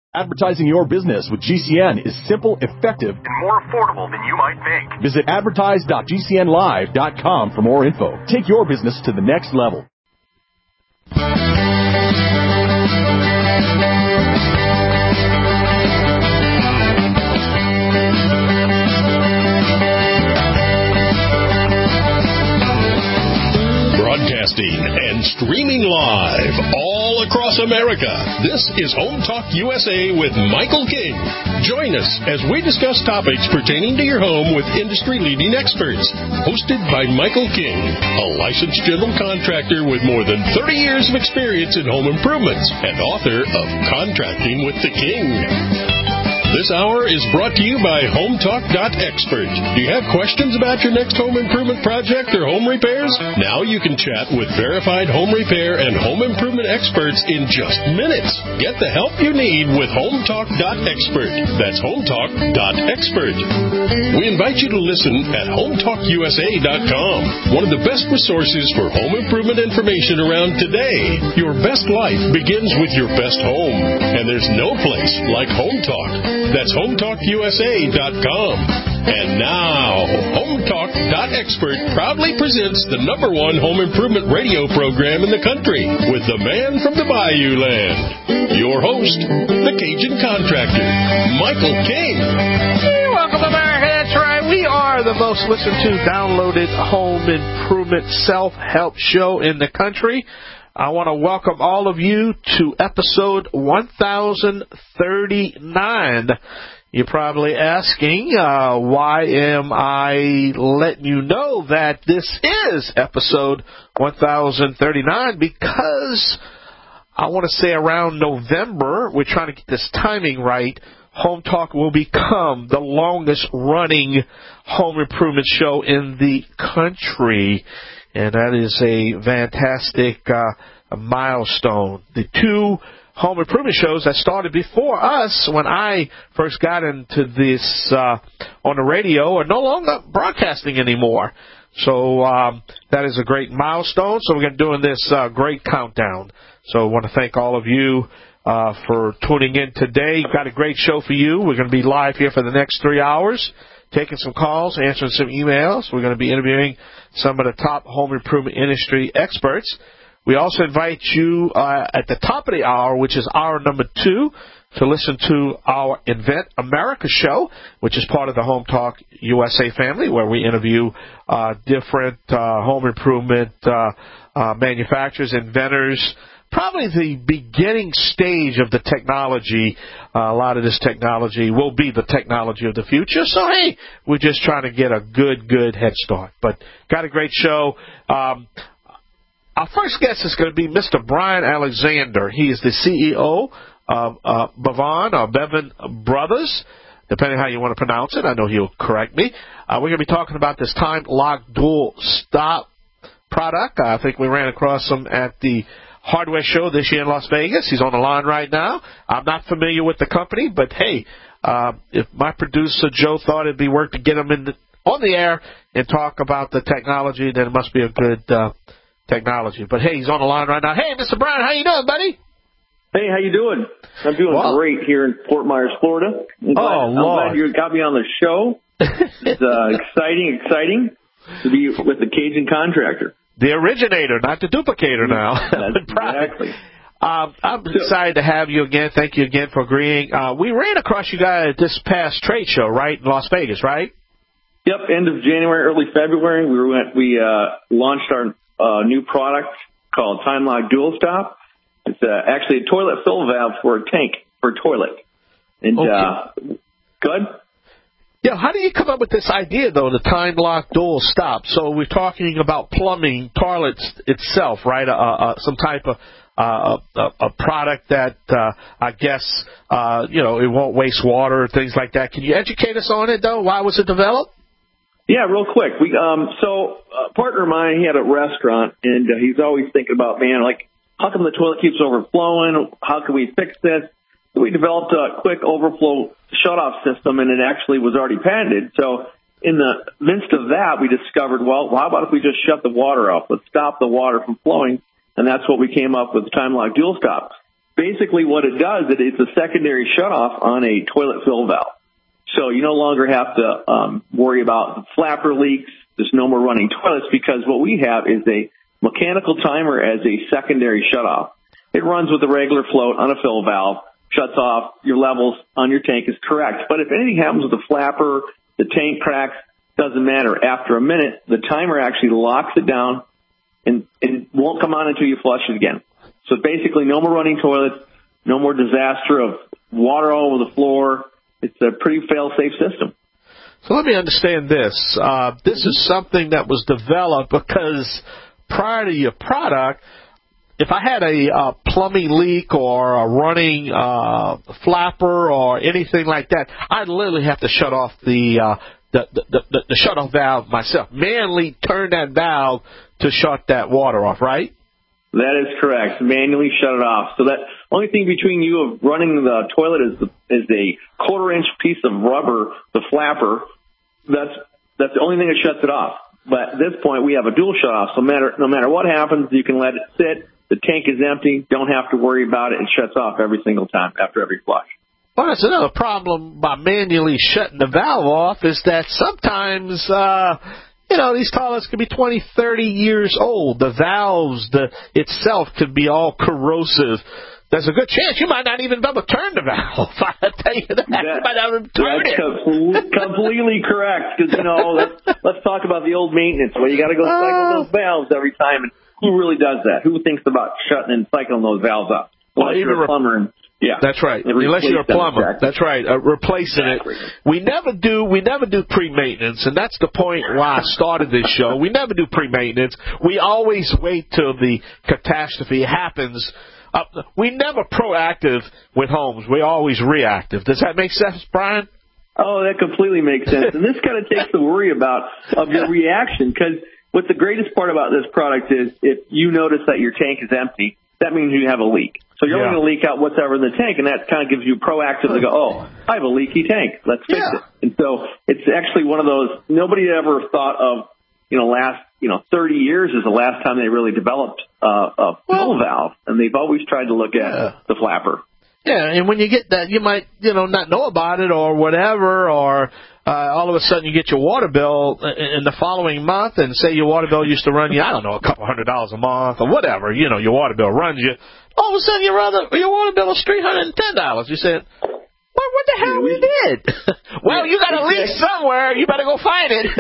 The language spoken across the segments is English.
Advertising your business with GCN is simple, effective, and more affordable than you might think. Visit advertise.gcnlive.com for more info. Take your business to the next level. Broadcasting and streaming live all across America. This is Home Talk USA with Michael King. Join us as we discuss topics pertaining to your home with industry-leading experts. Hosted by Michael King, a licensed general contractor with more than 30 years of experience in home improvements and author of Contracting with the King. This hour is brought to you by HomeTalk.expert. Do you have questions about your next home improvement project or home repairs? Now you can chat with verified home repair and home improvement experts in just minutes. Get the help you need with HomeTalk.expert. That's HomeTalk.expert. We invite you to listen at HomeTalkUSA.com, one of the best resources for home improvement information around today. Your best life begins with your best home, and there's no place like Home Talk. That's HomeTalkUSA.com. And now, HomeTalk.expert proudly presents the #1 home improvement radio program in the country with the man from the Bayou Land, your host, the Cajun Contractor, Michael King. Hey, welcome to America. That's right. We are the most listened to, downloaded home improvement self-help show in the country. I want to welcome all of you to episode 1039. You're probably asking, why am I letting you know that this is episode 1039? Because I want to say around November, we're trying to get this timing right, Home Talk will become the longest running home improvement show in the country. And that is a fantastic milestone. The two home improvement shows that started before us when I first got into this on the radio are no longer broadcasting anymore. So that is a great milestone. So we're going to be doing this great countdown. So I want to thank all of you for tuning in today. Got a great show for you. We're going to be live here for the next 3 hours, taking some calls, answering some emails. We're going to be interviewing some of the top home improvement industry experts. We also invite you at the top of the hour, which is hour number 2, to listen to our Invent America show, which is part of the Home Talk USA family, where we interview different home improvement manufacturers, inventors, probably the beginning stage of the technology. A lot of this technology will be the technology of the future. So, hey, we're just trying to get a good head start. But got a great show. Our first guest is going to be Mr. Brian Alexander. He is the CEO of Bevan Brothers, depending on how you want to pronounce it. I know he'll correct me. We're going to be talking about this time lock dual stop product. I think we ran across him at the hardware show this year in Las Vegas. He's on the line right now. I'm not familiar with the company, but hey, if my producer Joe thought it'd be worth to get him on the air and talk about the technology, then it must be a good technology. But hey, he's on the line right now. Hey, Mr. Brown, how you doing, buddy? Hey, how you doing? I'm doing great here in Fort Myers, Florida. I'm glad you got me on the show. It's exciting to be with the Cajun Contractor. The originator, not the duplicator now. Exactly. I'm excited to have you again. Thank you again for agreeing. We ran across you guys at this past trade show, right, in Las Vegas, right? Yep, end of January, early February. We launched our new product called Time Lock Dual Stop. It's actually a toilet fill valve for a tank for a toilet. And good. Yeah, how do you come up with this idea, though, the Time Lock Dual Stop? So we're talking about plumbing, toilets itself, right? Some type of a product that I guess it won't waste water or things like that. Can you educate us on it, though? Why was it developed? Yeah, real quick. So a partner of mine, he had a restaurant, and he's always thinking about, how come the toilet keeps overflowing? How can we fix this? So we developed a quick overflow shutoff system, and it actually was already patented. So in the midst of that, we discovered, well, how about if we just shut the water off? Let's stop the water from flowing, and that's what we came up with, the Time Lock Dual Stop. basically what it does, it's a secondary shutoff on a toilet fill valve. So you no longer have to worry about the flapper leaks. There's no more running toilets because what we have is a mechanical timer as a secondary shutoff. It runs with a regular float on a fill valve, shuts off, your levels on your tank is correct. But if anything happens with the flapper, the tank cracks, doesn't matter. After a minute, the timer actually locks it down and won't come on until you flush it again. So basically no more running toilets, no more disaster of water all over the floor. It's a pretty fail-safe system. So let me understand this. This is something that was developed because prior to your product, if I had a plumbing leak or a running flapper or anything like that, I'd literally have to shut off the shutoff valve myself. Manually turn that valve to shut that water off, right? That is correct. Manually shut it off. So that only thing between you of running the toilet is a 1/4-inch piece of rubber, the flapper. That's the only thing that shuts it off. But at this point, we have a dual shut off. So no matter what happens, you can let it sit. The tank is empty. Don't have to worry about it. It shuts off every single time after every flush. Well, that's another problem by manually shutting the valve off is that sometimes, these toilets could be 20, 30 years old. The valves itself could be all corrosive. There's a good chance you might not even be able to turn the valve. I tell you that. You might not even turn it. That's completely correct. Because, let's talk about the old maintenance where you got to go cycle those valves every time. And who really does that? Who thinks about shutting and cycling those valves up? Unless you're a plumber. Yeah, that's right. Unless you're a plumber, exactly. That's right. Replacing exactly. It. We never do pre-maintenance, and that's the point why I started this show. We never do pre-maintenance. We always wait till the catastrophe happens. We never proactive with homes. We're always reactive. Does that make sense, Brian? Oh, that completely makes sense. And this kind of takes the worry of your reaction, because what the greatest part about this product is if you notice that your tank is empty, that means you have a leak. So you're only going to leak out whatever in the tank, and that kind of gives you proactive to go, oh, I have a leaky tank. Let's fix it. And so it's actually one of those, nobody ever thought of, last 30 years is the last time they really developed a fill valve, and they've always tried to look at the flapper. Yeah, and when you get that, you might, not know about it or whatever, or all of a sudden you get your water bill in the following month, and say your water bill used to run you, a couple $100 a month or whatever, your water bill runs you. All of a sudden your water bill is $310. You said, what the hell we did? Well, you got a leak somewhere. You better go find it.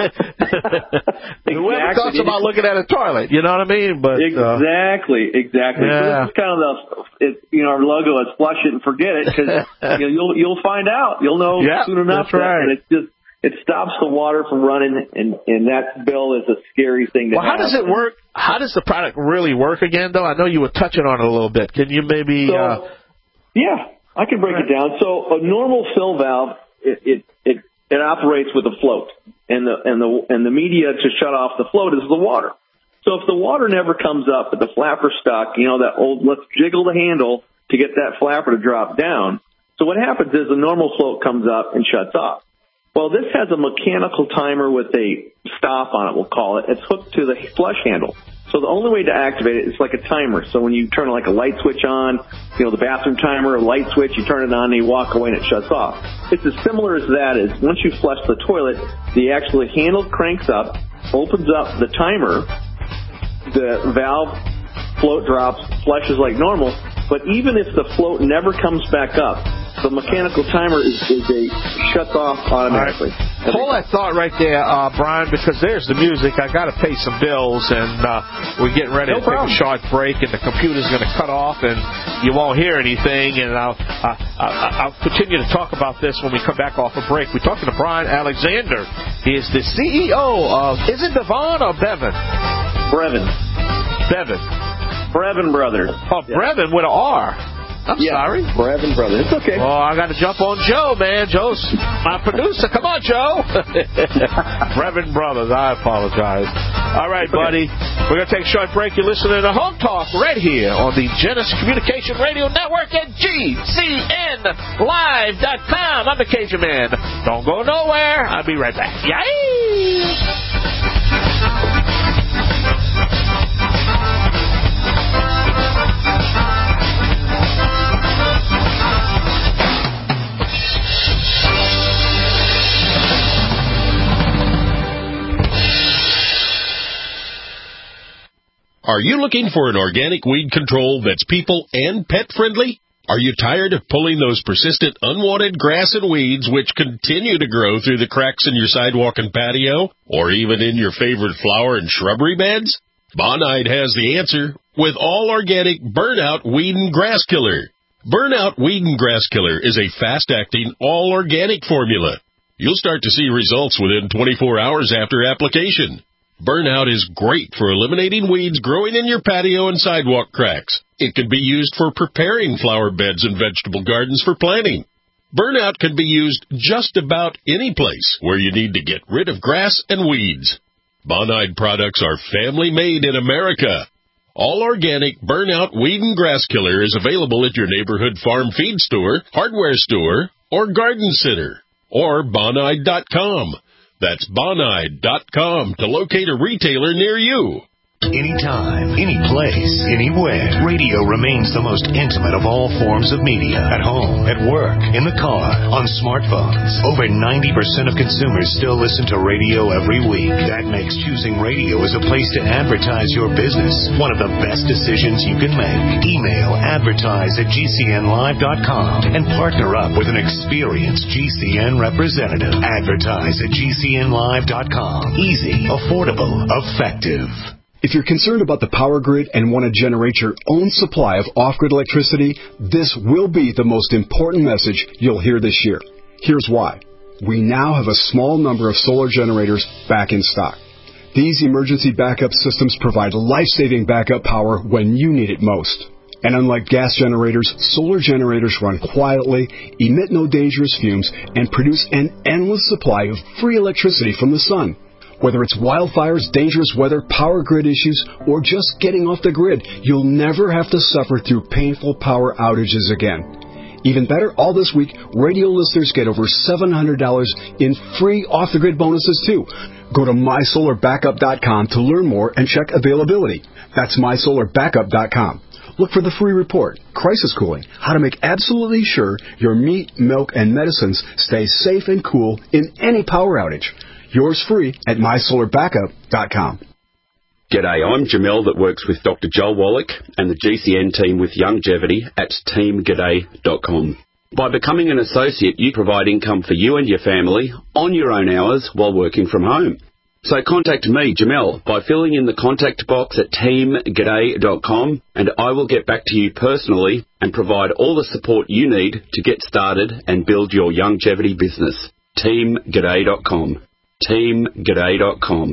Whoever talks about looking at a toilet, you know what I mean? But exactly. Yeah. So this is kind of our logo is flush it and forget it, because you'll find out. You'll know soon enough. That's right. And it stops the water from running, and that bill is a scary thing to have. How does it work? How does the product really work again, though? I know you were touching on it a little bit. Can you maybe? Yeah. I can break it down. So a normal fill valve, it operates with a float, and the media to shut off the float is the water. So if the water never comes up, but the flapper's stuck, that old let's jiggle the handle to get that flapper to drop down. So what happens is the normal float comes up and shuts off. Well, this has a mechanical timer with a stop on it, we'll call it. It's hooked to the flush handle. So the only way to activate it is like a timer. So when you turn like a light switch on, the bathroom timer, a light switch, you turn it on and you walk away and it shuts off. It's as similar as that is once you flush the toilet, the actual handle cranks up, opens up the timer, the valve float drops, flushes like normal. But even if the float never comes back up, the mechanical timer shuts off automatically. Right. Hold that thought right there, Brian, because there's the music. I got to pay some bills, and we're getting ready to take a short break, and the computer's going to cut off, and you won't hear anything. And I'll continue to talk about this when we come back off a break. We're talking to Brian Alexander. He is the CEO of, is it Devon or Bevan? Brevin. Bevan. Brevin Brothers. Oh, Brevin with an R. I'm sorry. Brevin Brothers. It's okay. Oh, I got to jump on Joe, man. Joe's my producer. Come on, Joe. Brevin Brothers. I apologize. All right, buddy. We're going to take a short break. You're listening to Home Talk right here on the Genesis Communication Radio Network at GCNlive.com. I'm the Cajun Man. Don't go nowhere. I'll be right back. Yay! Are you looking for an organic weed control that's people and pet friendly? Are you tired of pulling those persistent unwanted grass and weeds which continue to grow through the cracks in your sidewalk and patio, or even in your favorite flower and shrubbery beds? Bonide has the answer with All Organic Burnout Weed and Grass Killer. Burnout Weed and Grass Killer is a fast-acting, all-organic formula. You'll start to see results within 24 hours after application. Burnout is great for eliminating weeds growing in your patio and sidewalk cracks. It can be used for preparing flower beds and vegetable gardens for planting. Burnout can be used just about any place where you need to get rid of grass and weeds. Bonide products are family-made in America. All Organic Burnout Weed and Grass Killer is available at your neighborhood farm feed store, hardware store, or garden center, or Bonide.com. That's Bonide.com to locate a retailer near you. Anytime, any place, anywhere, radio remains the most intimate of all forms of media. At home, at work, in the car, on smartphones. Over 90% of consumers still listen to radio every week. That makes choosing radio as a place to advertise your business one of the best decisions you can make. Email advertise@gcnlive.com and partner up with an experienced GCN representative. Advertise at gcnlive.com. Easy, affordable, effective. If you're concerned about the power grid and want to generate your own supply of off-grid electricity, this will be the most important message you'll hear this year. Here's why. We now have a small number of solar generators back in stock. These emergency backup systems provide life-saving backup power when you need it most. And unlike gas generators, solar generators run quietly, emit no dangerous fumes, and produce an endless supply of free electricity from the sun. Whether it's wildfires, dangerous weather, power grid issues, or just getting off the grid, you'll never have to suffer through painful power outages again. Even better, all this week, radio listeners get over $700 in free off-the-grid bonuses, too. Go to mysolarbackup.com to learn more and check availability. That's mysolarbackup.com. Look for the free report, Crisis Cooling, how to make absolutely sure your meat, milk, and medicines stay safe and cool in any power outage. Yours free at mysolarbackup.com. G'day, I'm Jamel that works with Dr. Joel Wallach and the GCN team with Longevity at teamg'day.com. By becoming an associate, you provide income for you and your family on your own hours while working from home. So contact me, Jamel, by filling in the contact box at teamg'day.com, and I will get back to you personally and provide all the support you need to get started and build your longevity business. teamg'day.com. teamg'day.com.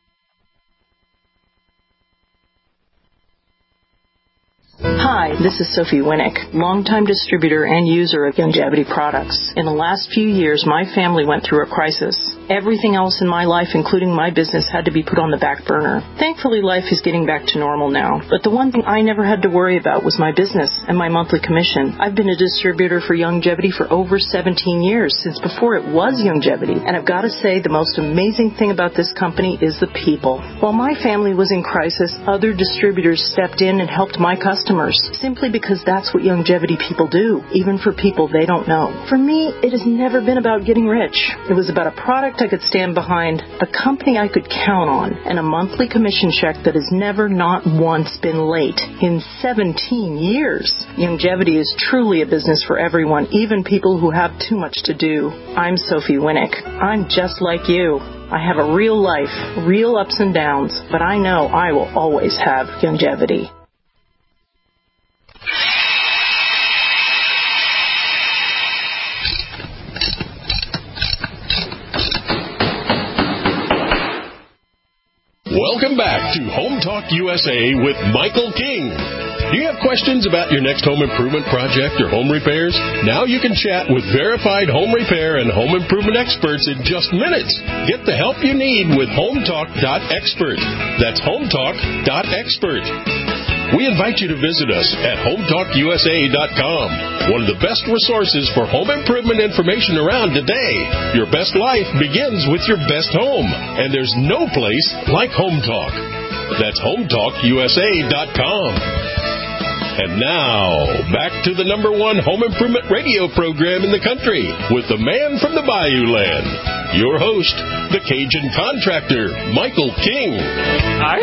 Hi, this is Sophie Winnick, longtime distributor and user of Longevity products. In the last few years, my family went through a crisis. Everything else in my life, including my business, had to be put on the back burner. Thankfully, life is getting back to normal now. But the one thing I never had to worry about was my business and my monthly commission. I've been a distributor for Longevity for over 17 years, since before it was Longevity. And I've got to say, the most amazing thing about this company is the people. While my family was in crisis, other distributors stepped in and helped my customers, simply because that's what Longevity people do, even for people they don't know. For me, it has never been about getting rich. It was about a product I could stand behind, a company I could count on, and a monthly commission check that has never not once been late in 17 years. Longevity is truly a business for everyone, even people who have too much to do. I'm Sophie Winnick. I'm just like you. I have a real life, real ups and downs, but I know I will always have Longevity. Welcome back to Home Talk USA with Michael King. Do you have questions about your next home improvement project or home repairs? Now you can chat with verified home repair and home improvement experts in just minutes. Get the help you need with HomeTalk.expert. That's HomeTalk.expert. We invite you to visit us at HomeTalkUSA.com, one of the best resources for home improvement information around today. Your best life begins with your best home, and there's no place like Home Talk. That's HomeTalkUSA.com. And now, back to the #1 home improvement radio program in the country with the man from the Bayou Land, your host, the Cajun contractor, Michael King.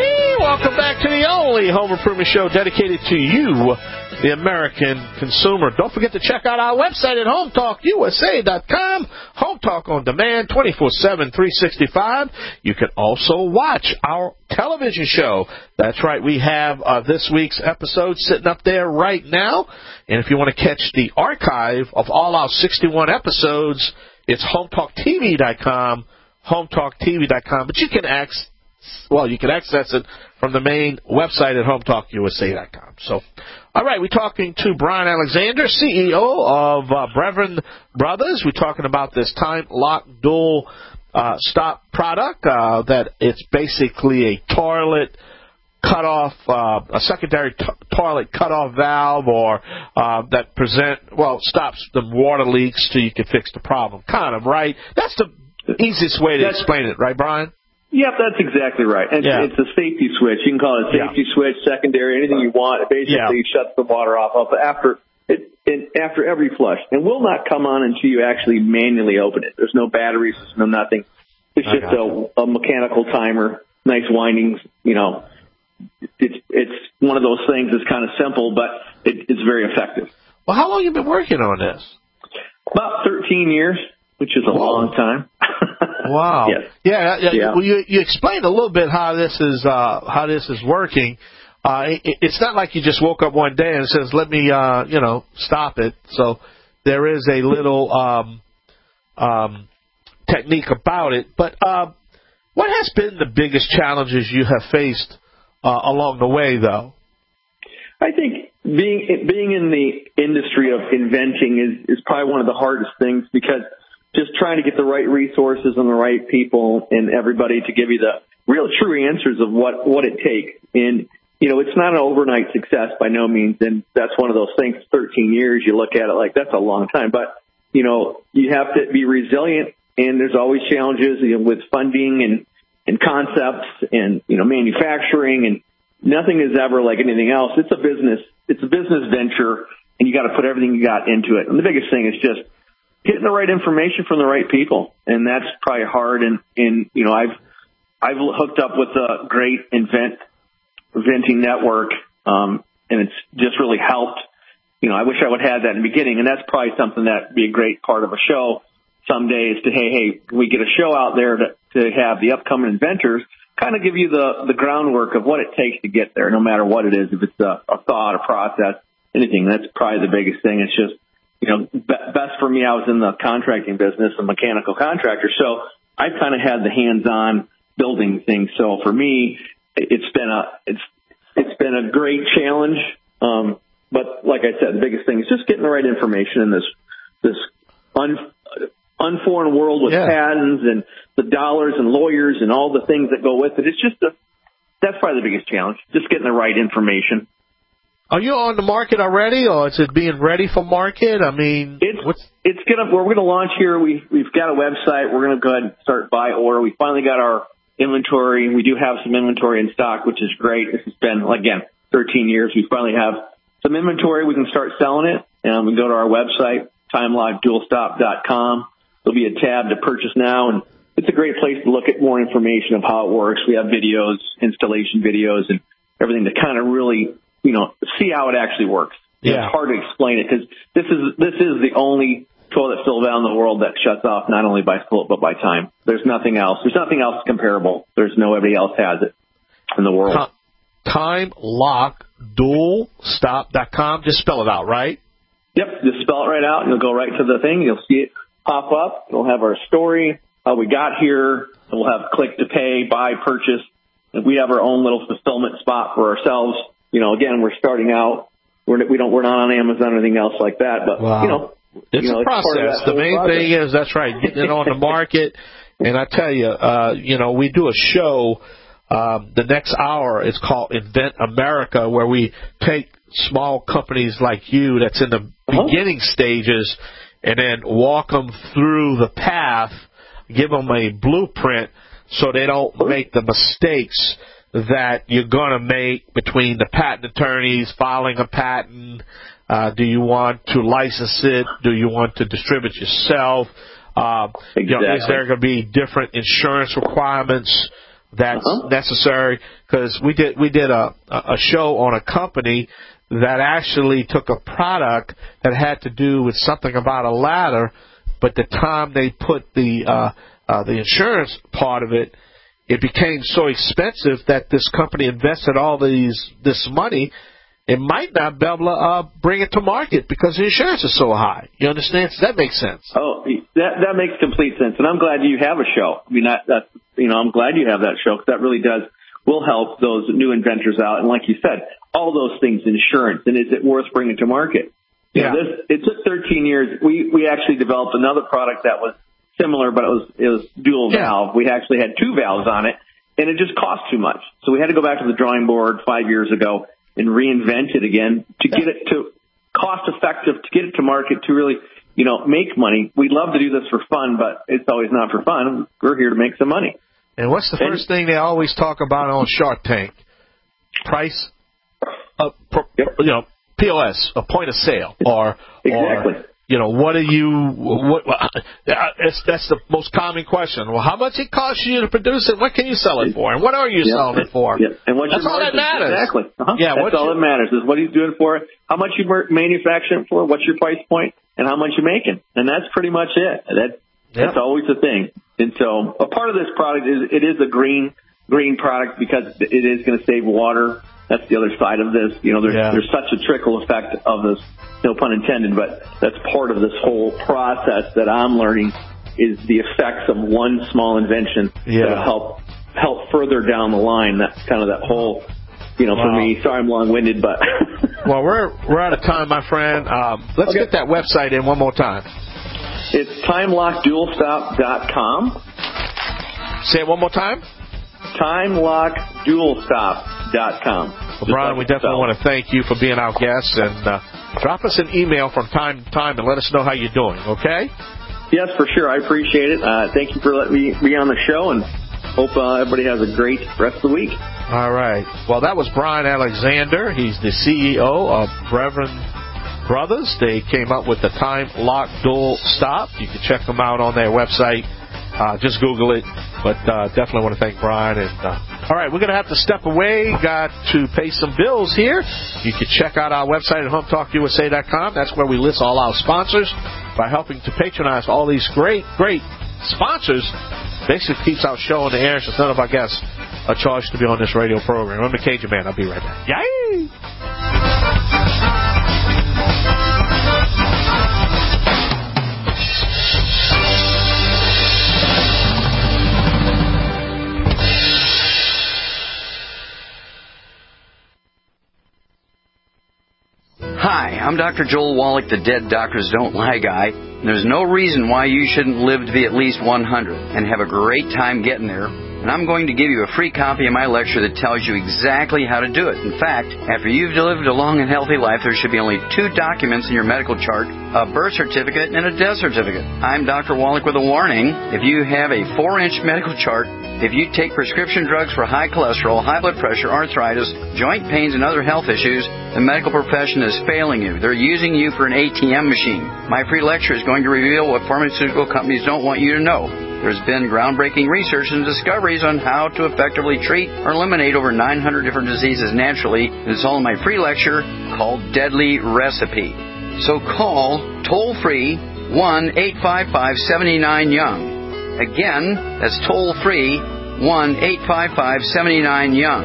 Welcome back to the only home improvement show dedicated to you, the American consumer. Don't forget to check out our website at HometalkUSA.com. Home Talk on demand, 24/7, 365. You can also watch our television show. That's right. We have this week's episode sitting up there right now. And if you want to catch the archive of all our 61 episodes, it's HometalkTV.com, HometalkTV.com. But you can access it from the main website at HometalkUSA.com. So, all right, we're talking to Brian Alexander, CEO of Brevin Brothers. We're talking about this time lock dual stop product that it's basically a toilet cutoff, a secondary toilet cutoff valve, or that stops the water leaks so you can fix the problem. Kind of, right? That's the easiest way to explain it, right, Brian? Yep, that's exactly right. It's a safety switch. You can call it a safety switch, secondary, anything you want. It basically shuts the water off after every flush. And will not come on until you actually manually open it. There's no batteries, there's no nothing. It's just a mechanical timer, nice windings. You know, it's one of those things that's kind of simple, but it's very effective. Well, how long have you been working on this? About 13 years, which is a long time. Wow. Yes. Yeah. Well, you explained a little bit how this is working. It's not like you just woke up one day and says, "Let me, stop it." So there is a little technique about it. But what has been the biggest challenges you have faced along the way, though? I think being in the industry of inventing is probably one of the hardest things, because just trying to get the right resources and the right people and everybody to give you the real true answers of what it takes. And, it's not an overnight success by no means. And that's one of those things, 13 years, you look at it like that's a long time. But, you have to be resilient, and there's always challenges with funding and concepts and, manufacturing, and nothing is ever like anything else. It's a business venture, and you got to put everything you got into it. And the biggest thing is just getting the right information from the right people, and that's probably hard. And I've hooked up with a great inventing network, and it's just really helped. I wish I would have had that in the beginning, and that's probably something that'd be a great part of a show someday. Is to hey, we get a show out there to have the upcoming inventors kind of give you the groundwork of what it takes to get there, no matter what it is. If it's a thought, a process, anything, that's probably the biggest thing. It's just best for me, I was in the contracting business, a mechanical contractor, so I kind of had the hands-on building things. So for me, it's been a great challenge. But like I said, the biggest thing is just getting the right information in this unforeign world with patents and the dollars and lawyers and all the things that go with it. That's probably the biggest challenge, just getting the right information. Are you on the market already, or is it being ready for market? I mean, we're going to launch here. We've got a website. We're going to go ahead and start by order. We finally got our inventory. We do have some inventory in stock, which is great. This has been, again, 13 years. We finally have some inventory. We can start selling it. And we can go to our website, timelockdualstop.com. There'll be a tab to purchase now, and it's a great place to look at more information of how it works. We have videos, installation videos, and everything to kind of really see how it actually works. Yeah. It's hard to explain it, because this is the only toilet fill valve in the world that shuts off not only by float but by time. There's nothing else. There's nothing else comparable. Nobody else has it in the world. TimeLockDualStop.com. Just spell it out, right? Yep. Just spell it right out, and you'll go right to the thing. You'll see it pop up. It'll have our story, how we got here. We'll have click to pay, buy, purchase. And we have our own little fulfillment spot for ourselves. Again, we're starting out. We're not on Amazon or anything else like that. But it's a process. The main thing is that's right, getting it on the market. And I tell you, we do a show. The next hour is called Invent America, where we take small companies like you that's in the beginning stages, and then walk them through the path, give them a blueprint so they don't make the mistakes that you're going to make between the patent attorneys filing a patent. Do you want to license it? Do you want to distribute yourself? Is there going to be different insurance requirements that's necessary, because we did a show on a company that actually took a product that had to do with something about a ladder, but the time they put the insurance part of it, it became so expensive that this company invested all this money. It might not be able to bring it to market because the insurance is so high. You understand? Does that make sense? Oh, that makes complete sense, and I'm glad you have a show. I mean, I'm glad you have that show, because that really will help those new inventors out. And like you said, all those things, insurance, and is it worth bringing to market? Yeah. It took 13 years. We actually developed another product that was similar, but it was dual valve. We actually had 2 valves on it, and it just cost too much. So we had to go back to the drawing board 5 years ago and reinvent it again to get it to cost effective, to get it to market, to really, make money. We love to do this for fun, but it's always not for fun. We're here to make some money. And what's the first thing they always talk about on Shark Tank? Price, POS, a point of sale, or exactly. What are that's the most common question. Well, how much it costs you to produce it? What can you sell it for? And what are you selling it for? Yeah. And that's all that matters. Exactly. Yeah, that's all that matters is what he's doing for it, how much you manufacture it for, what's your price point, and how much you're making. And that's pretty much it. That's always the thing. And so a part of this product is a green product, because it is going to save water. That's the other side of this. There's such a trickle effect of this, no pun intended, but that's part of this whole process that I'm learning, is the effects of one small invention that'll help further down the line. That's kind of that whole, for me. Sorry I'm long-winded, but... Well, we're out of time, my friend. Let's get that website in one more time. It's TimeLockDualStop.com. Say it one more time. TimeLockDualStop.com. Well, Brian, we definitely want to thank you for being our guest, and drop us an email from time to time and let us know how you're doing, okay? Yes, for sure. I appreciate it. Thank you for letting me be on the show, and hope everybody has a great rest of the week. All right. Well, that was Brian Alexander. He's the CEO of Reverend Brothers. They came up with the Time Lock Dual Stop. You can check them out on their website. Just Google it. But definitely want to thank Brian. And all right, we're going to have to step away. Got to pay some bills here. You can check out our website at HomeTalkUSA.com. That's where we list all our sponsors. By helping to patronize all these great sponsors, basically keeps our show on the air, since none of our guests are charged to be on this radio program. I'm the Cajun Man. I'll be right back. Yay! Hi, I'm Dr. Joel Wallach, the Dead Doctors Don't Lie guy. There's no reason why you shouldn't live to be at least 100 and have a great time getting there. And I'm going to give you a free copy of my lecture that tells you exactly how to do it. In fact, after you've lived a long and healthy life, there should be only 2 documents in your medical chart, a birth certificate and a death certificate. I'm Dr. Wallach with a warning. If you have a 4-inch medical chart, if you take prescription drugs for high cholesterol, high blood pressure, arthritis, joint pains, and other health issues, the medical profession is failing you. They're using you for an ATM machine. My free lecture is going to reveal what pharmaceutical companies don't want you to know. There's been groundbreaking research and discoveries on how to effectively treat or eliminate over 900 different diseases naturally. It's all in my free lecture called Deadly Recipe. So call toll-free 1-855-79-YOUNG. Again, that's toll-free 1-855-79-YOUNG.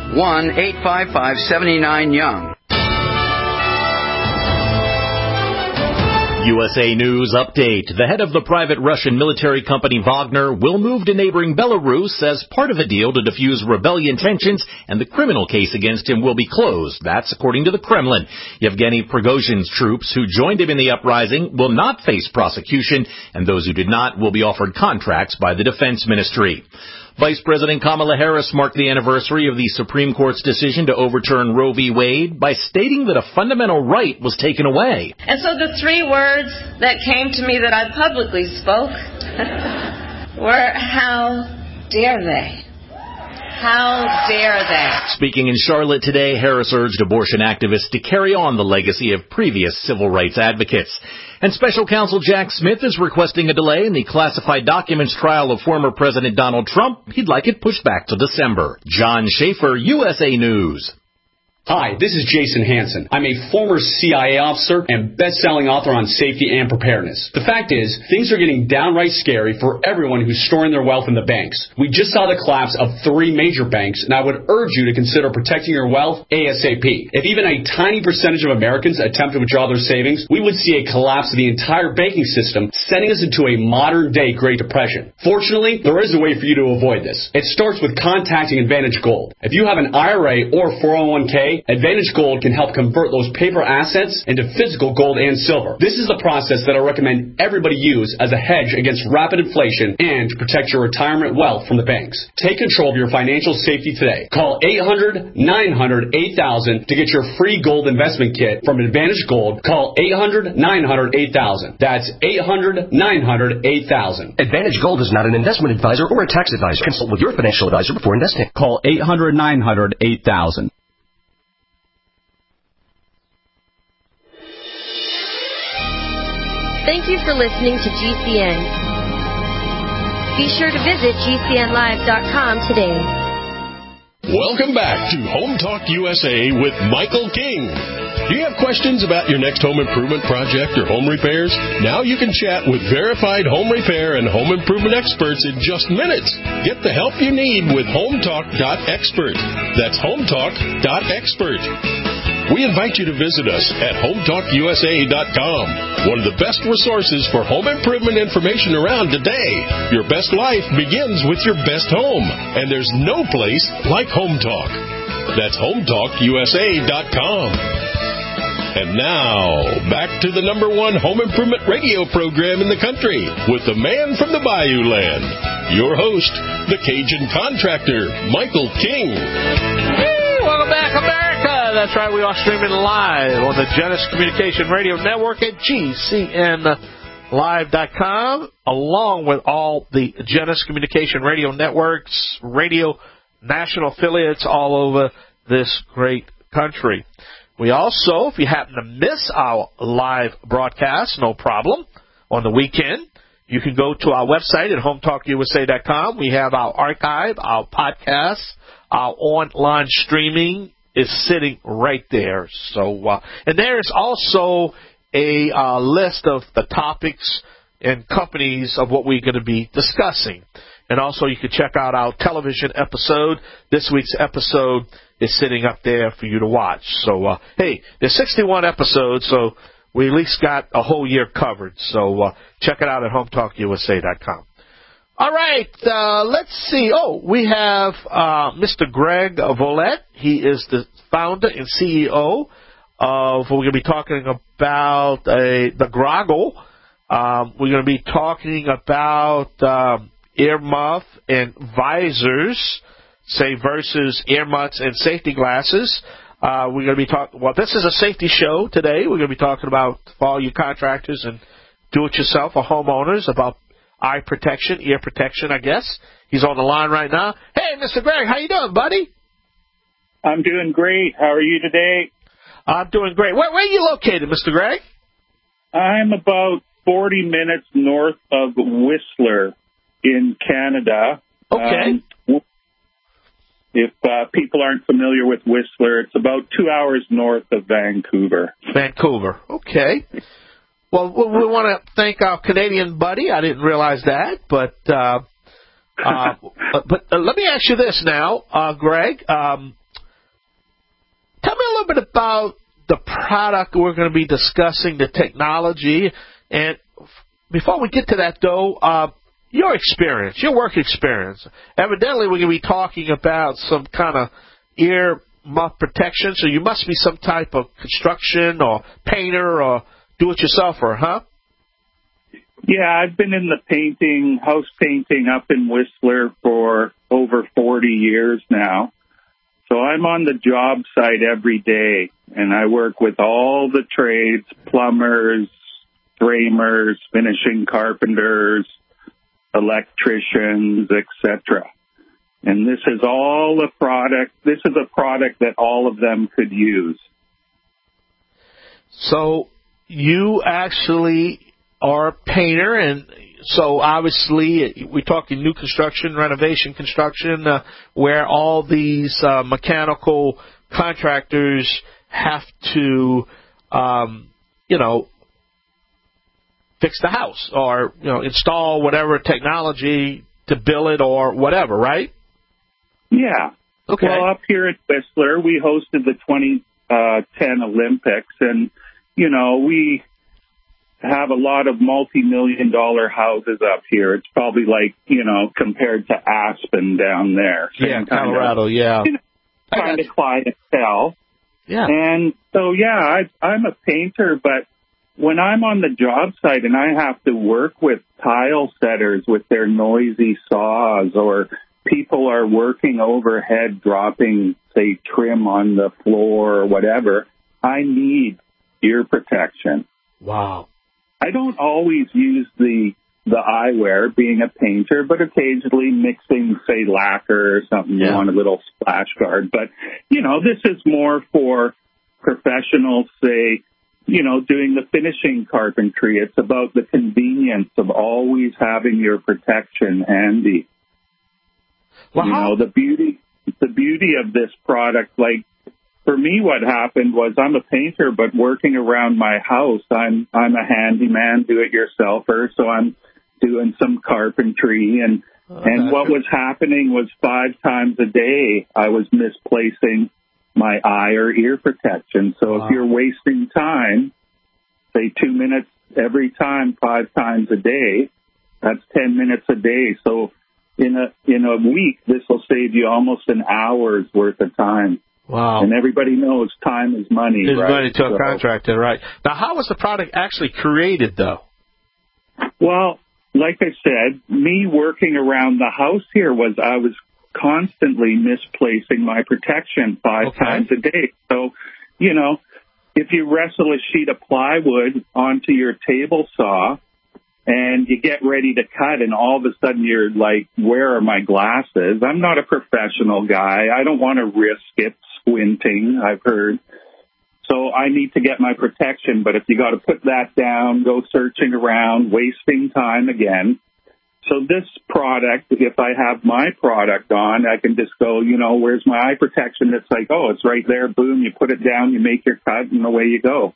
1-855-79-YOUNG. USA News Update. The head of the private Russian military company Wagner will move to neighboring Belarus as part of a deal to defuse rebellion tensions, and the criminal case against him will be closed. That's according to the Kremlin. Yevgeny Prigozhin's troops who joined him in the uprising will not face prosecution, and those who did not will be offered contracts by the Defense Ministry. Vice President Kamala Harris marked the anniversary of the Supreme Court's decision to overturn Roe v. Wade by stating that a fundamental right was taken away. And so the 3 words that came to me that I publicly spoke were, how dare they? How dare they? Speaking in Charlotte today, Harris urged abortion activists to carry on the legacy of previous civil rights advocates. And Special Counsel Jack Smith is requesting a delay in the classified documents trial of former President Donald Trump. He'd like it pushed back to December. John Schaefer, USA News. Hi, this is Jason Hansen. I'm a former CIA officer and best-selling author on safety and preparedness. The fact is, things are getting downright scary for everyone who's storing their wealth in the banks. We just saw the collapse of 3 major banks, and I would urge you to consider protecting your wealth ASAP. If even a tiny percentage of Americans attempt to withdraw their savings, we would see a collapse of the entire banking system, sending us into a modern-day Great Depression. Fortunately, there is a way for you to avoid this. It starts with contacting Advantage Gold. If you have an IRA or 401k, Advantage Gold can help convert those paper assets into physical gold and silver. This is the process that I recommend everybody use as a hedge against rapid inflation and to protect your retirement wealth from the banks. Take control of your financial safety today. Call 800-900-8000 to get your free gold investment kit from Advantage Gold. Call 800-900-8000. That's 800-900-8000. Advantage Gold is not an investment advisor or a tax advisor. Consult with your financial advisor before investing. Call 800-900-8000. Thank you for listening to GCN. Be sure to visit GCNlive.com today. Welcome back to Home Talk USA with Michael King. Do you have questions about your next home improvement project or home repairs? Now you can chat with verified home repair and home improvement experts in just minutes. Get the help you need with HomeTalk.expert. That's HomeTalk.expert. We invite you to visit us at HomeTalkUSA.com, one of the best resources for home improvement information around today. Your best life begins with your best home, and there's no place like Home Talk. That's HomeTalkUSA.com. And now, back to the #1 home improvement radio program in the country with the man from the Bayou Land, your host, the Cajun contractor, Michael King. Hey, welcome back, America. That's right, we are streaming live on the Genesis Communication Radio Network at GCNlive.com, along with all the Genesis Communication Radio Networks, radio national affiliates all over this great country. We also, if you happen to miss our live broadcast, no problem, on the weekend, you can go to our website at HomeTalkUSA.com. We have our archive, our podcasts, our online streaming is sitting right there. So, and there is also a list of the topics and companies of what we're going to be discussing. And also you can check out our television episode. This week's episode is sitting up there for you to watch. So, hey, there's 61 episodes, so we at least got a whole year covered. So check it out at HomeTalkUSA.com. All right, let's see. Oh, we have Mr. Greg Volette. He is the founder and CEO of, we're going to be talking about the Groggle. We're going to be talking about earmuff and visors, say, versus earmuffs and safety glasses. We're going to be talking, well, this is a safety show today. We're going to be talking about, for all you contractors and do-it-yourself or homeowners, about eye protection, ear protection, I guess. He's on the line right now. Hey, Mr. Greg, how you doing, buddy? I'm doing great. How are you today? I'm doing great. Where are you located, Mr. Greg? I'm about 40 minutes north of Whistler in Canada. Okay. If people aren't familiar with Whistler, it's about 2 hours north of Vancouver. Vancouver. Okay. Well, we want to thank our Canadian buddy. I didn't realize that, but let me ask you this now, Greg. Tell me a little bit about the product we're going to be discussing, the technology, and before we get to that, though, your experience, your work experience. Evidently, we're going to be talking about some kind of ear muff protection, so you must be some type of construction or painter or do-it-yourselfer, huh? Yeah, I've been in the house painting up in Whistler for over 40 years now. So I'm on the job site every day, and I work with all the trades, plumbers, framers, finishing carpenters, electricians, etc. And this is all a product. This is a product that all of them could use. So you actually are a painter, and so obviously we're talking new construction, renovation construction, where all these mechanical contractors have to, fix the house or, install whatever technology to build it or whatever, right? Yeah. Okay. Well, up here at Whistler, we hosted the 2010 Olympics, and, we have a lot of multi-million-dollar houses up here. It's probably like, compared to Aspen down there. Yeah, Colorado, yeah. Kind of clientele. Yeah. And so, I'm a painter, but when I'm on the job site and I have to work with tile setters with their noisy saws, or people are working overhead dropping, say, trim on the floor or whatever, I need ear protection. Wow. I don't always use the eyewear being a painter, but occasionally mixing, say, lacquer or something, you want a little splash guard. But, this is more for professionals, say, doing the finishing carpentry. It's about the convenience of always having your protection handy. Wow. The beauty of this product, like, for me, what happened was I'm a painter, but working around my house, I'm a handyman, do-it-yourselfer, so I'm doing some carpentry, and what was happening was 5 times a day I was misplacing my eye or ear protection. So if you're wasting time, say 2 minutes every time, 5 times a day, that's 10 minutes a day. So in a week, this will save you almost an hour's worth of time. Wow. And everybody knows time is money, It's right? money to a contractor, right. Now, how was the product actually created, though? Well, like I said, me working around the house here I was constantly misplacing my protection 5 times a day. So, if you wrestle a sheet of plywood onto your table saw and you get ready to cut and all of a sudden you're like, where are my glasses? I'm not a professional guy. I don't want to risk it squinting, I've heard. So I need to get my protection. But if you got to put that down, go searching around, wasting time again. So this product, if I have my product on, I can just go, where's my eye protection? It's like, oh, it's right there. Boom, you put it down, you make your cut, and away you go.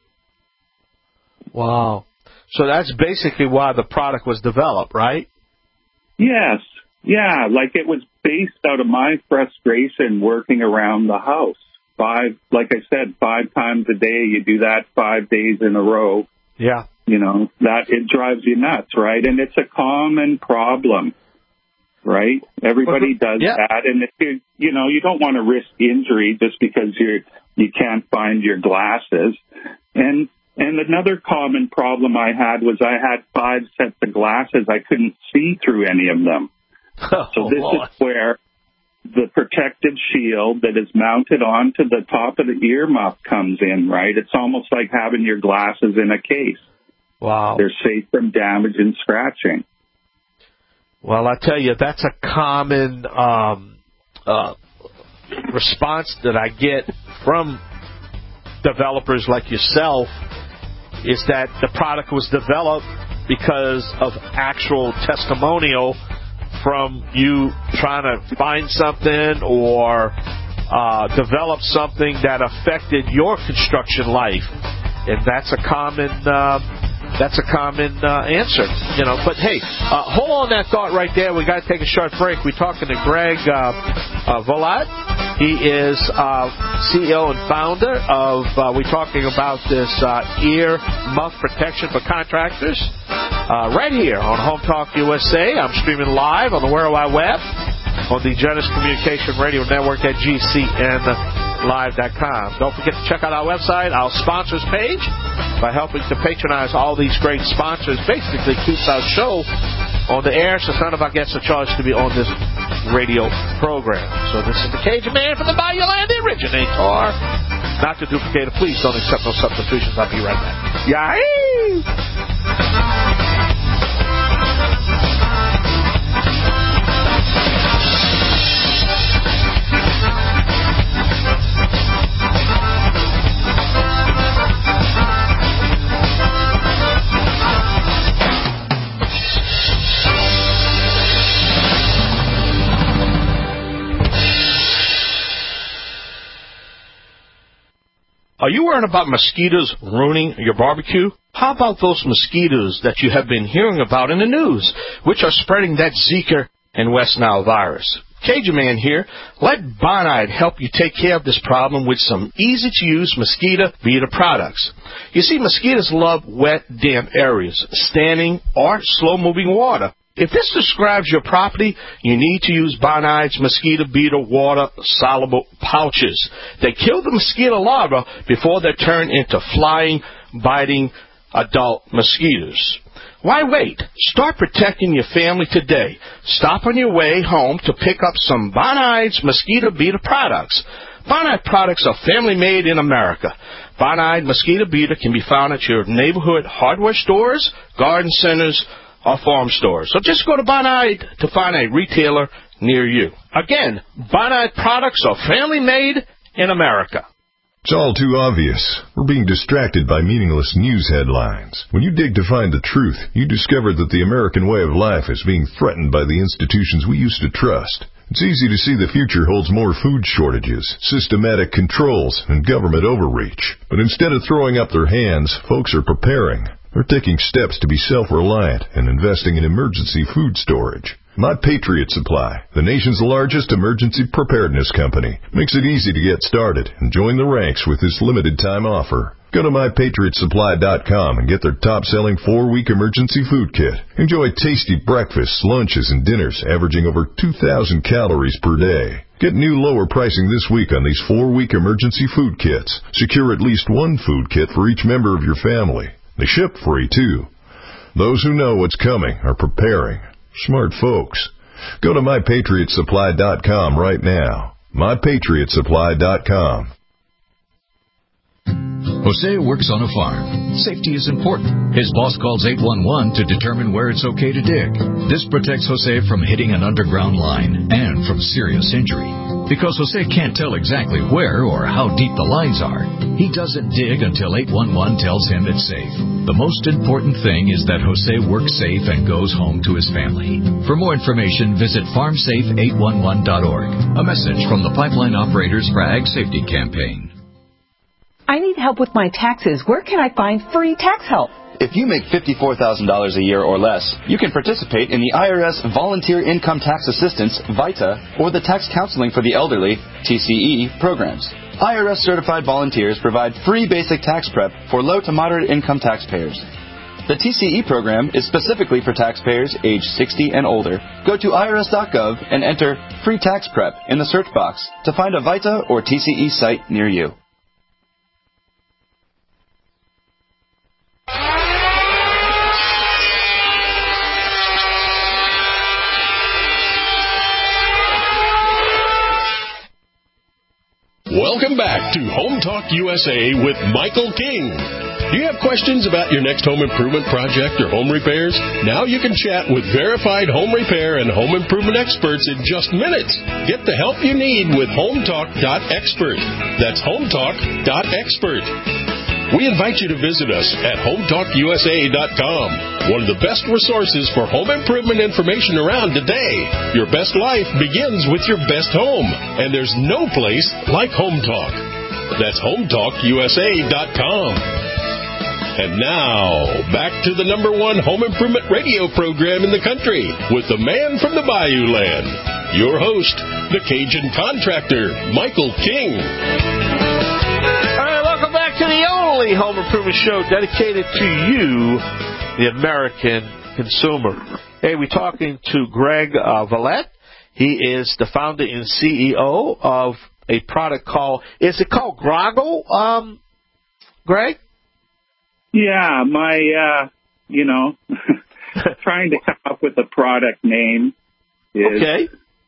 Wow. So that's basically why the product was developed, right? Yes. Yeah, like it was based out of my frustration working around the house. 5 times a day, you do that 5 days in a row. Yeah. That it drives you nuts, right? And it's a common problem, right? Everybody does that. And if you don't want to risk injury just because you can't find your glasses. And another common problem I had was I had 5 sets of glasses. I couldn't see through any of them. So this is where the protective shield that is mounted onto the top of the earmuff comes in, right? It's almost like having your glasses in a case. Wow. They're safe from damage and scratching. Well, I tell you, that's a common response that I get from developers like yourself, is that the product was developed because of actual testimonial from you trying to find something or develop something that affected your construction life. And that's a common answer, But hey, hold on that thought right there. We got to take a short break. We're talking to Greg Volat. He is CEO and founder of. We're talking about this ear muff protection for contractors. Right here on Home Talk USA. I'm streaming live on the World Wide Web on the Genesis Communication Radio Network at GCNlive.com. Don't forget to check out our website, our sponsors page. By helping to patronize all these great sponsors, basically keeps our show on the air, so none of our guests are charged to be on this radio program. So this is the Cajun Man from the Bayou Land, the originator. Not to duplicate it. Please don't accept no substitutions. I'll be right back. Yahoo! Are you worried about mosquitoes ruining your barbecue? How about those mosquitoes that you have been hearing about in the news, which are spreading that Zika and West Nile virus? Cajun Man here. Let Bonide help you take care of this problem with some easy-to-use mosquito beater products. You see, mosquitoes love wet, damp areas, standing or slow-moving water. If this describes your property, you need to use Bonide's mosquito beater water-soluble pouches. They kill the mosquito larvae before they turn into flying, biting adult mosquitoes. Why wait? Start protecting your family today. Stop on your way home to pick up some Bonide's mosquito beater products. Bonide products are family-made in America. Bonide mosquito beater can be found at your neighborhood hardware stores, garden centers, or farm stores. So just go to Bonide to find a retailer near you. Again, Bonide products are family-made in America. It's all too obvious. We're being distracted by meaningless news headlines. When you dig to find the truth, you discover that the American way of life is being threatened by the institutions we used to trust. It's easy to see the future holds more food shortages, systematic controls, and government overreach. But instead of throwing up their hands, folks are preparing. They're taking steps to be self-reliant and investing in emergency food storage. My Patriot Supply, the nation's largest emergency preparedness company, makes it easy to get started and join the ranks with this limited-time offer. Go to MyPatriotSupply.com and get their top-selling 4-week emergency food kit. Enjoy tasty breakfasts, lunches, and dinners averaging over 2,000 calories per day. Get new lower pricing this week on these 4-week emergency food kits. Secure at least one food kit for each member of your family. They ship free, too. Those who know what's coming are preparing. Smart folks. Go to MyPatriotSupply.com right now. MyPatriotSupply.com. Jose works on a farm. Safety is important. His boss calls 811 to determine where it's okay to dig. This protects Jose from hitting an underground line and from serious injury. Because Jose can't tell exactly where or how deep the lines are, he doesn't dig until 811 tells him it's safe. The most important thing is that Jose works safe and goes home to his family. For more information, visit farmsafe811.org. A message from the Pipeline Operators for Ag Safety Campaign. I need help with my taxes. Where can I find free tax help? If you make $54,000 a year or less, you can participate in the IRS Volunteer Income Tax Assistance, VITA, or the Tax Counseling for the Elderly, TCE, programs. IRS-certified volunteers provide free basic tax prep for low to moderate income taxpayers. The TCE program is specifically for taxpayers age 60 and older. Go to irs.gov and enter Free Tax Prep in the search box to find a VITA or TCE site near you. Welcome back to Home Talk USA with Michael King. Do you have questions about your next home improvement project or home repairs? Now you can chat with verified home repair and home improvement experts in just minutes. Get the help you need with HomeTalk.expert. That's HomeTalk.expert. We invite you to visit us at HomeTalkUSA.com, one of the best resources for home improvement information around today. Your best life begins with your best home, and there's no place like Home Talk. That's HomeTalkUSA.com. And now, back to the #1 home improvement radio program in the country with the man from the Bayou Land, your host, the Cajun contractor, Michael King. Back to the only home improvement show dedicated to you, the American consumer. Hey, we're talking to Greg Valette. He is the founder and CEO of a product called, is it called Groggle, Greg? Yeah, my, trying to come up with a product name is, okay.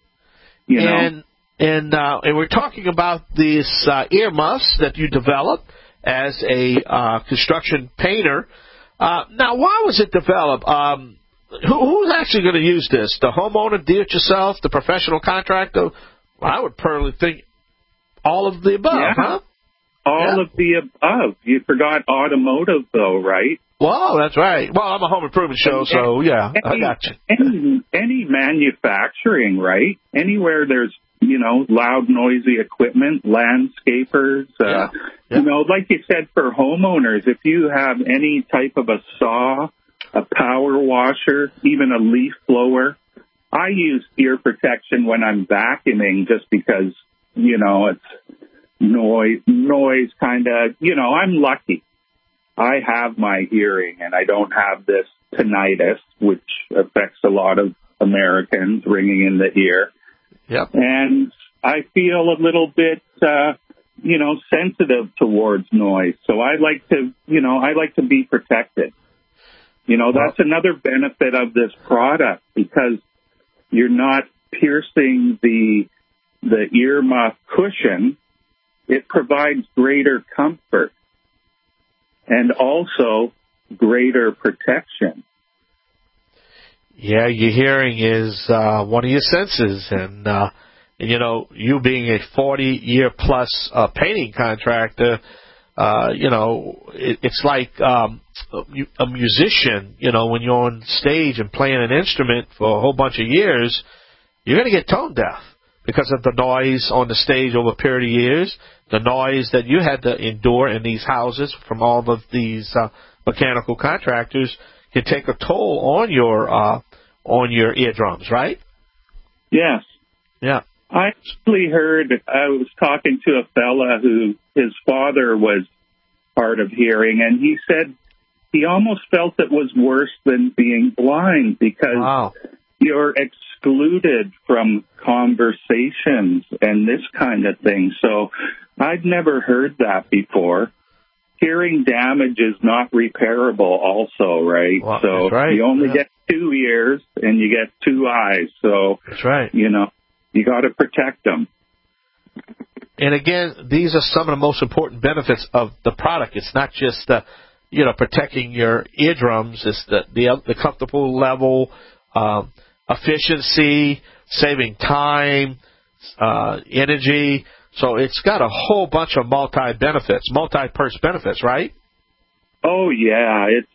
And we're talking about these earmuffs that you developed as a construction painter. Now, why was it developed? Who's actually going to use this? The homeowner, do-it-yourself, the professional contractor? Well, I would probably think all of the above, huh? All of the above. You forgot automotive, though, right? Well, that's right. Well, I'm a home improvement show, so, yeah, I got you. Any any manufacturing, right? Anywhere there's, loud, noisy equipment, landscapers, like you said, for homeowners, if you have any type of a saw, a power washer, even a leaf blower, I use ear protection when I'm vacuuming just because, it's noise kind of, I'm lucky. I have my hearing and I don't have this tinnitus, which affects a lot of Americans, ringing in the ear. Yep. And I feel a little bit, sensitive towards noise. So I like to be protected. That's another benefit of this product because you're not piercing the earmuff cushion. It provides greater comfort and also greater protection. Yeah, your hearing is one of your senses, and you being a 40-year-plus painting contractor, it's like a musician. When you're on stage and playing an instrument for a whole bunch of years, you're going to get tone deaf because of the noise on the stage over a period of years, the noise that you had to endure in these houses from all of these mechanical contractors can take a toll on your eardrums, right? Yes. Yeah. I actually I was talking to a fella who his father was hard of hearing, and he said he almost felt it was worse than being blind because you're excluded from conversations and this kind of thing. So I'd never heard that before. Hearing damage is not repairable also, right? Well, so that's right. You only get 2 ears and you get 2 eyes. So that's right. You got to protect them. And again, these are some of the most important benefits of the product. It's not just protecting your eardrums. It's the comfortable level, efficiency, saving time, energy. So it's got a whole bunch of multi-purse benefits, right? Oh yeah, it's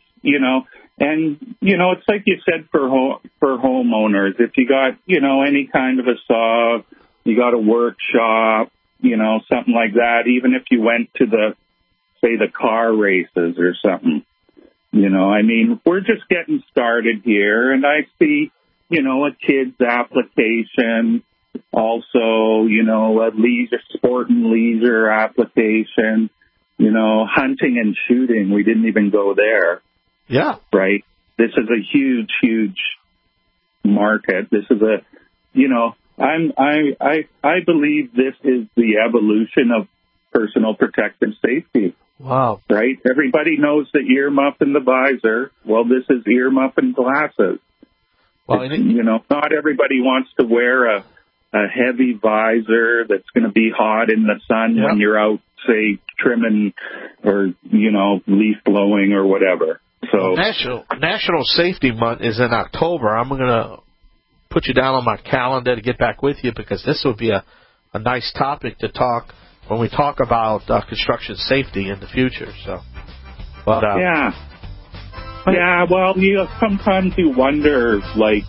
it's like you said for homeowners. If you got any kind of a saw, you got a workshop, something like that. Even if you went to the car races or something, we're just getting started here, and I see a kid's application. Also, a sport and leisure application, hunting and shooting. We didn't even go there. Yeah. Right. This is a huge, huge market. This is I believe this is the evolution of personal protective safety. Wow. Right. Everybody knows the earmuff and the visor. Well, this is earmuff and glasses. Well, not everybody wants to wear a heavy visor that's going to be hot in the sun when you're out, say, trimming or, leaf blowing or whatever. So National Safety Month is in October. I'm going to put you down on my calendar to get back with you because this would be a nice topic to talk when we talk about construction safety in the future. So, but well, sometimes you wonder, like,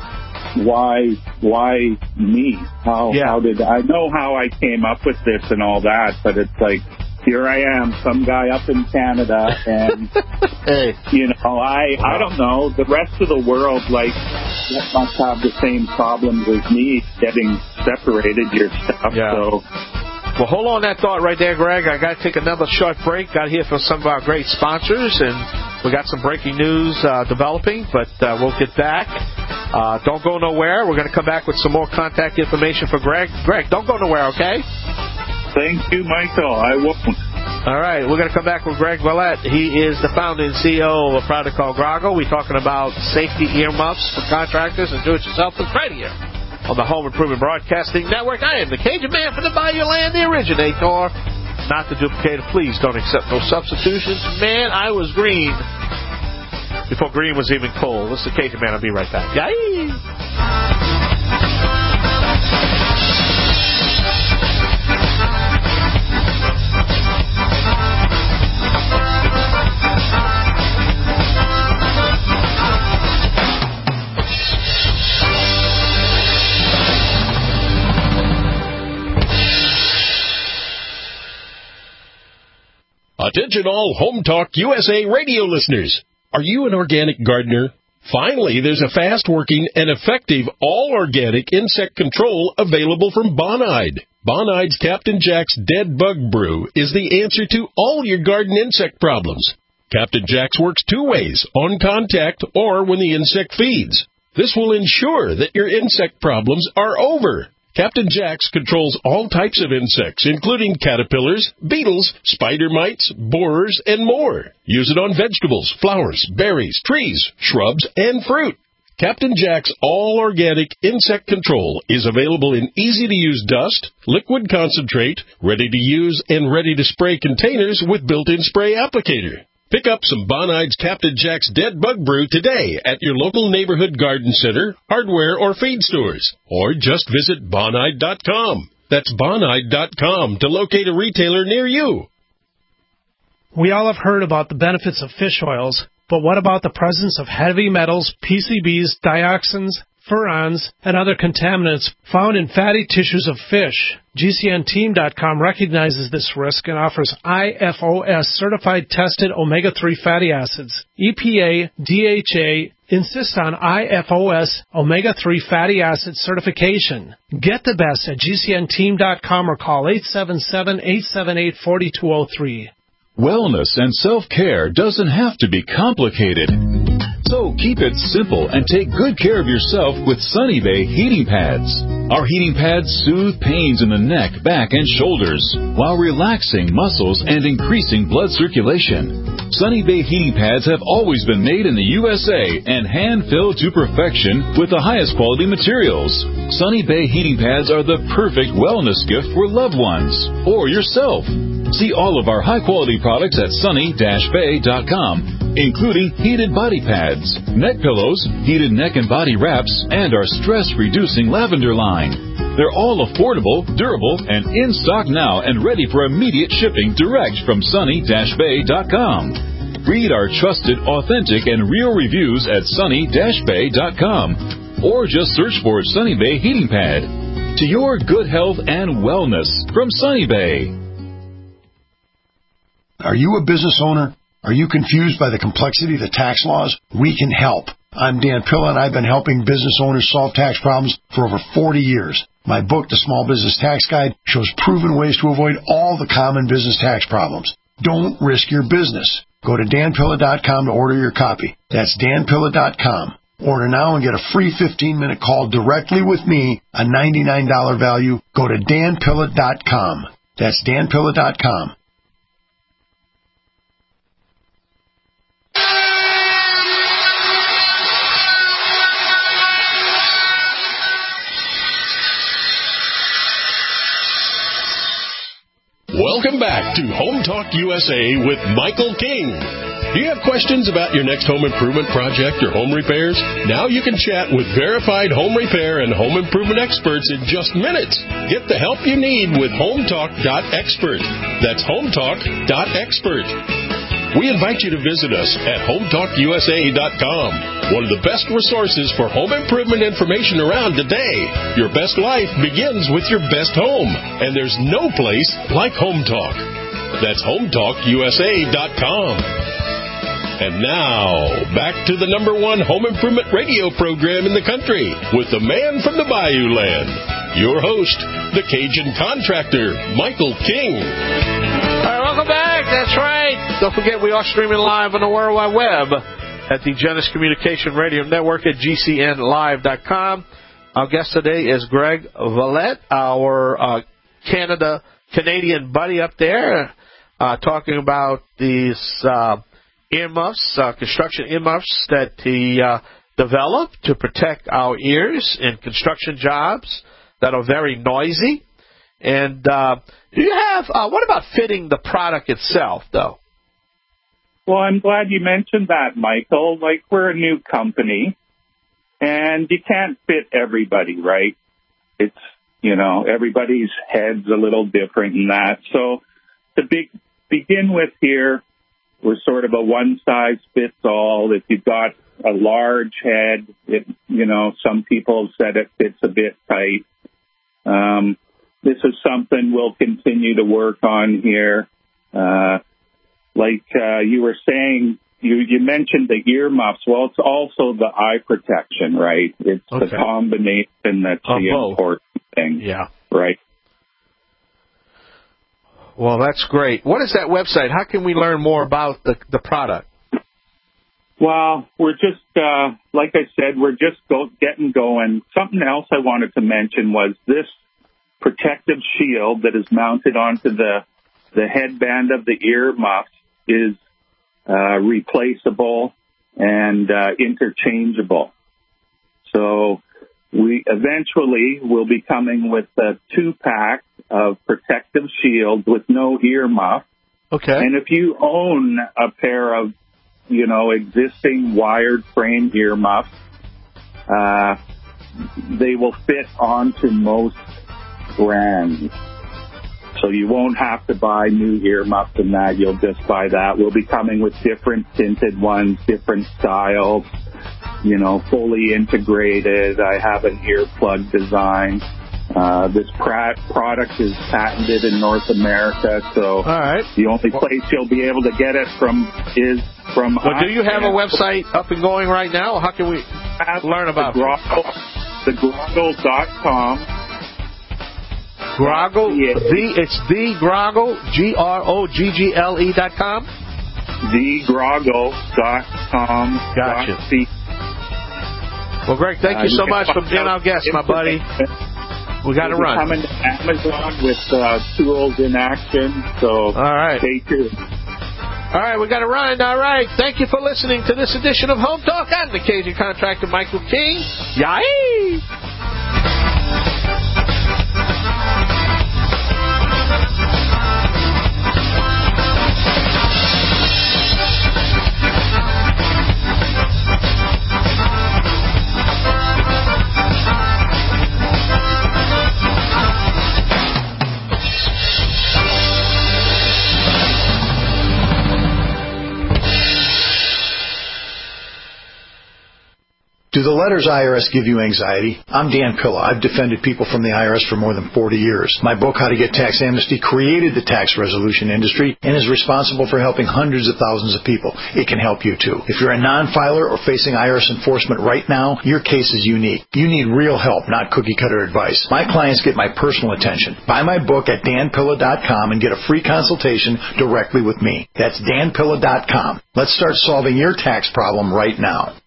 why me? How did I know how I came up with this and all that? But it's like, here I am, some guy up in Canada, and I don't know. The rest of the world must have the same problems as me, getting separated your stuff. Yeah. So. Well, hold on that thought right there, Greg. I got to take another short break. Got to hear from some of our great sponsors, and we got some breaking news developing, but we'll get back. Don't go nowhere. We're going to come back with some more contact information for Greg. Greg, don't go nowhere, okay? Thank you, Michael. I won't. All right, we're going to come back with Greg Willett. He is the founder and CEO of a product called Grago. We're talking about safety earmuffs for contractors and do-it-yourselfers right here on the Home Improvement Broadcasting Network. I am the Cajun Man from the Bayou Land, the originator, not the duplicator. Please don't accept no substitutions. Man, I was green before green was even cool. This is the Cajun Man. I'll be right back. Yay! Attention all Home Talk USA radio listeners. Are you an organic gardener? Finally, there's a fast-working and effective all-organic insect control available from Bonide. Bonide's Captain Jack's Dead Bug Brew is the answer to all your garden insect problems. Captain Jack's works two ways, on contact or when the insect feeds. This will ensure that your insect problems are over. Captain Jack's controls all types of insects, including caterpillars, beetles, spider mites, borers, and more. Use it on vegetables, flowers, berries, trees, shrubs, and fruit. Captain Jack's all-organic insect control is available in easy-to-use dust, liquid concentrate, ready-to-use and ready-to-spray containers with built-in spray applicator. Pick up some Bonide's Captain Jack's Dead Bug Brew today at your local neighborhood garden center, hardware, or feed stores. Or just visit Bonide.com. That's Bonide.com to locate a retailer near you. We all have heard about the benefits of fish oils, but what about the presence of heavy metals, PCBs, dioxins, furans, and other contaminants found in fatty tissues of fish? GCNteam.com recognizes this risk and offers IFOS certified tested omega-3 fatty acids. EPA, DHA insist on IFOS omega-3 fatty acid certification. Get the best at GCNteam.com or call 877-878-4203. Wellness and self-care doesn't have to be complicated. So keep it simple and take good care of yourself with Sunny Bay heating pads. Our heating pads soothe pains in the neck, back, and shoulders while relaxing muscles and increasing blood circulation. Sunny Bay heating pads have always been made in the USA and hand-filled to perfection with the highest quality materials. Sunny Bay heating pads are the perfect wellness gift for loved ones or yourself. See all of our high-quality products at sunny-bay.com, including heated body pads, neck pillows, heated neck and body wraps, and our stress-reducing lavender line. They're all affordable, durable, and in stock now and ready for immediate shipping direct from sunny-bay.com. Read our trusted, authentic, and real reviews at sunny-bay.com or just search for Sunny Bay Heating Pad. To your good health and wellness from Sunny Bay. Are you a business owner? Are you confused by the complexity of the tax laws? We can help. I'm Dan Pilla, and I've been helping business owners solve tax problems for over 40 years. My book, The Small Business Tax Guide, shows proven ways to avoid all the common business tax problems. Don't risk your business. Go to danpilla.com to order your copy. That's danpilla.com. Order now and get a free 15-minute call directly with me, a $99 value. Go to danpilla.com. That's danpilla.com. Welcome back to Home Talk USA with Michael King. Do you have questions about your next home improvement project or home repairs? Now you can chat with verified home repair and home improvement experts in just minutes. Get the help you need with HomeTalk.expert. That's HomeTalk.expert. We invite you to visit us at HomeTalkUSA.com, one of the best resources for home improvement information around today. Your best life begins with your best home, and there's no place like Home Talk. That's HomeTalkUSA.com. And now, back to the #1 home improvement radio program in the country with the man from the Bayou Land, your host, the Cajun contractor, Michael King. All right, welcome back. That's right. Don't forget, we are streaming live on the World Wide Web at the Genesis Communication Radio Network at GCNlive.com. Our guest today is Greg Valette, our Canadian buddy up there, talking about these earmuffs, construction earmuffs that he developed to protect our ears in construction jobs that are very noisy. And do you have, what about fitting the product itself, though? Well, I'm glad you mentioned that, Michael. Like, we're a new company, and you can't fit everybody, right? It's, everybody's head's a little different in that. So to begin with here, we're sort of a one-size-fits-all. If you've got a large head, some people said it fits a bit tight. This is something we'll continue to work on here. like you were saying, you mentioned the earmuffs. Well, it's also the eye protection, right? It's the combination that's the important thing. Yeah. Right. Well, that's great. What is that website? How can we learn more about the product? Well, we're just, like I said, we're just getting going. Something else I wanted to mention was this protective shield that is mounted onto the headband of the earmuffs is replaceable and interchangeable. So we eventually will be coming with a 2-pack of protective shields with no earmuff. Okay. And if you own a pair of, existing wired frame earmuffs, they will fit onto most brands. So you won't have to buy new earmuffs and that. You'll just buy that. We'll be coming with different tinted ones, different styles, fully integrated. I have an earplug design. This product is patented in North America, so the only place you'll be able to get it from is from Well, do you have a website up and going right now? How can we learn about it? Thegroggle.com. Groggle, it's thegroggle, GROGGLE.com? Thegroggle.com. Gotcha. Well, Greg, thank you so much for being our guest, my buddy. We got to run. Coming to Amazon with tools in action, so stay tuned. All right, we got to run. All right, thank you for listening to this edition of Home Talk. I'm the Cajun contractor, Michael King. Yay! Do the letters IRS give you anxiety? I'm Dan Pilla. I've defended people from the IRS for more than 40 years. My book, How to Get Tax Amnesty, created the tax resolution industry and is responsible for helping hundreds of thousands of people. It can help you, too. If you're a non-filer or facing IRS enforcement right now, your case is unique. You need real help, not cookie-cutter advice. My clients get my personal attention. Buy my book at danpilla.com and get a free consultation directly with me. That's danpilla.com. Let's start solving your tax problem right now.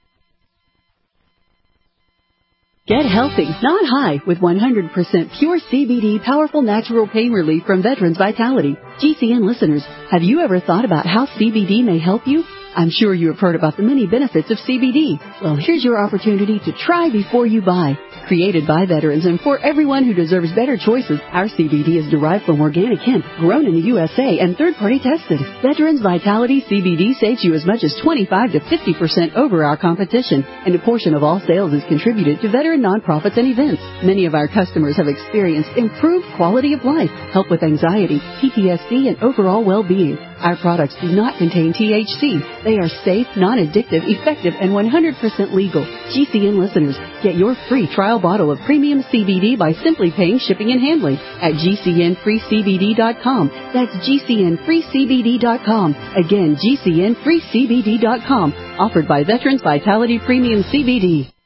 Get healthy, not high, with 100% pure CBD powerful natural pain relief from Veterans Vitality. GCN listeners, have you ever thought about how CBD may help you? I'm sure you have heard about the many benefits of CBD. Well, here's your opportunity to try before you buy. Created by veterans and for everyone who deserves better choices, our CBD is derived from organic hemp, grown in the USA, and third-party tested. Veterans Vitality CBD saves you as much as 25 to 50% over our competition, and a portion of all sales is contributed to veteran nonprofits and events. Many of our customers have experienced improved quality of life, help with anxiety, PTSD, and overall well-being. Our products do not contain THC. They are safe, non-addictive, effective, and 100% legal. GCN listeners, get your free trial bottle of premium CBD by simply paying shipping and handling at GCNFreeCBD.com. That's GCNFreeCBD.com. Again, GCNFreeCBD.com. Offered by Veterans Vitality Premium CBD.